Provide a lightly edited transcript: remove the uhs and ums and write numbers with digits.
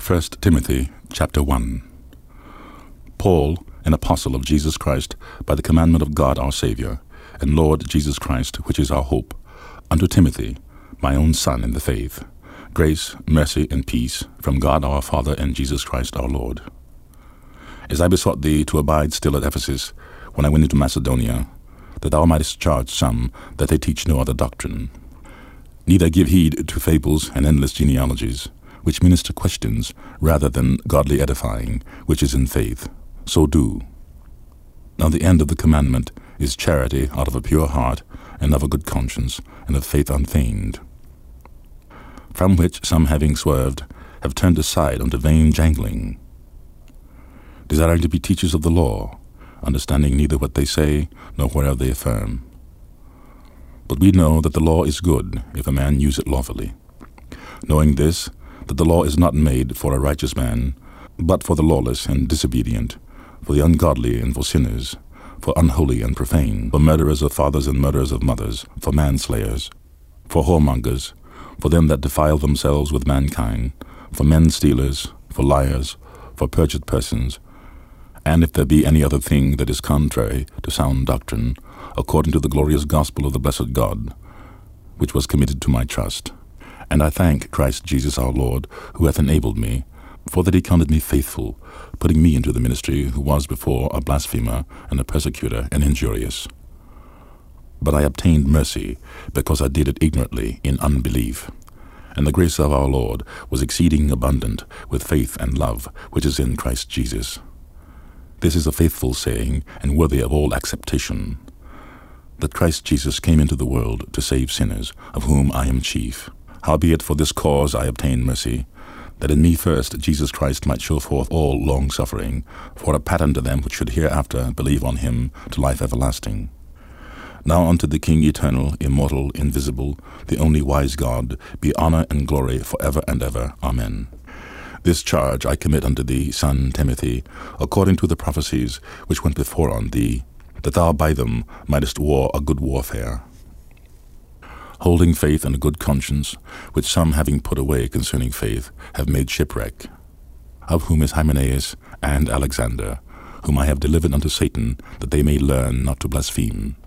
1 Timothy chapter 1. Paul, an apostle of Jesus Christ, by the commandment of God our Saviour, and Lord Jesus Christ, which is our hope, unto Timothy, my own son in the faith, grace, mercy, and peace from God our Father and Jesus Christ our Lord. As I besought thee to abide still at Ephesus, when I went into Macedonia, that thou mightest charge some that they teach no other doctrine. Neither give heed to fables and endless genealogies, which minister questions rather than godly edifying, which is in faith. So do. Now the end of the commandment is charity out of a pure heart, and of a good conscience, and of faith unfeigned. From which some having swerved, have turned aside unto vain jangling, desiring to be teachers of the law, understanding neither what they say, nor whereof they affirm. But we know that the law is good, if a man use it lawfully. Knowing this, that the law is not made for a righteous man, but for the lawless and disobedient, for the ungodly and for sinners, for unholy and profane, for murderers of fathers and murderers of mothers, for manslayers, for whoremongers, for them that defile themselves with mankind, for men stealers, for liars, for perjured persons, and if there be any other thing that is contrary to sound doctrine, according to the glorious gospel of the blessed God, which was committed to my trust. And I thank Christ Jesus our Lord, who hath enabled me, for that he counted me faithful, putting me into the ministry, who was before a blasphemer and a persecutor and injurious. But I obtained mercy, because I did it ignorantly in unbelief. And the grace of our Lord was exceeding abundant with faith and love, which is in Christ Jesus. This is a faithful saying, and worthy of all acceptation, that Christ Jesus came into the world to save sinners, of whom I am chief. Howbeit for this cause I obtained mercy, that in me first Jesus Christ might show forth all long-suffering, for a pattern to them which should hereafter believe on him to life everlasting. Now unto the King eternal, immortal, invisible, the only wise God, be honour and glory for ever and ever. Amen. This charge I commit unto thee, son Timothy, according to the prophecies which went before on thee, that thou by them mightest war a good warfare, holding faith and a good conscience, which some having put away concerning faith have made shipwreck, of whom is Hymenaeus and Alexander, whom I have delivered unto Satan, that they may learn not to blaspheme.